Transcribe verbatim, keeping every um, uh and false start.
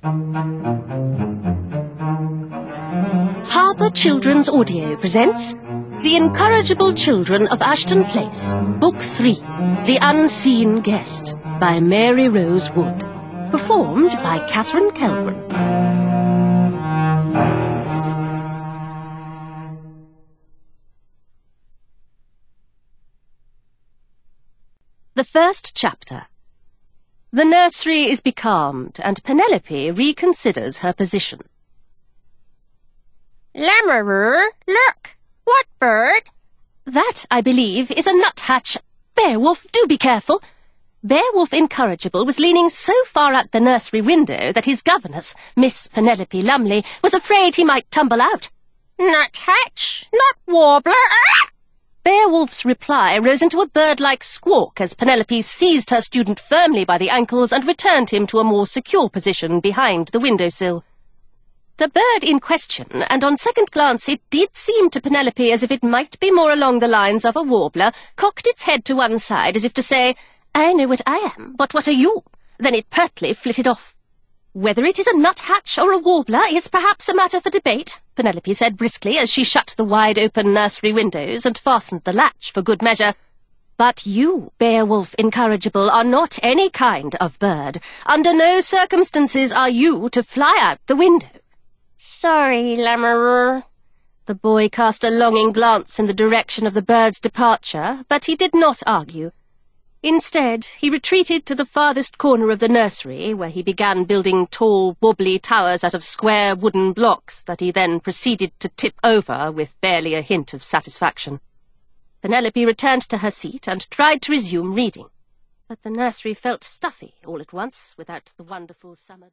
Harbour Children's Audio presents The Incorrigible Children of Ashton Place, Book three, The Unseen Guest, by Mary Rose Wood, performed by Catherine Kelgren. The first chapter. The nursery is becalmed, and Penelope reconsiders her position. Lammeroo, look! What bird? That, I believe, is a nuthatch. Beowulf, do be careful. Beowulf Incorrigible was leaning so far out the nursery window that his governess, Miss Penelope Lumley, was afraid he might tumble out. Nuthatch, not warbler. Ah! Beowulf's reply rose into a bird-like squawk as Penelope seized her student firmly by the ankles and returned him to a more secure position behind the windowsill. The bird in question, and on second glance it did seem to Penelope as if it might be more along the lines of a warbler, cocked its head to one side as if to say, "I know what I am, but what are you?" Then it pertly flitted off. "Whether it is a nuthatch or a warbler is perhaps a matter for debate," Penelope said briskly as she shut the wide-open nursery windows and fastened the latch for good measure. "But you, Beowulf Incorrigible, are not any kind of bird. Under no circumstances are you to fly out the window." Sorry, Lammeroo. The boy cast a longing glance in the direction of the bird's departure, but he did not argue. Instead, he retreated to the farthest corner of the nursery, where he began building tall, wobbly towers out of square wooden blocks that he then proceeded to tip over with barely a hint of satisfaction. Penelope returned to her seat and tried to resume reading, but the nursery felt stuffy all at once without the wonderful summer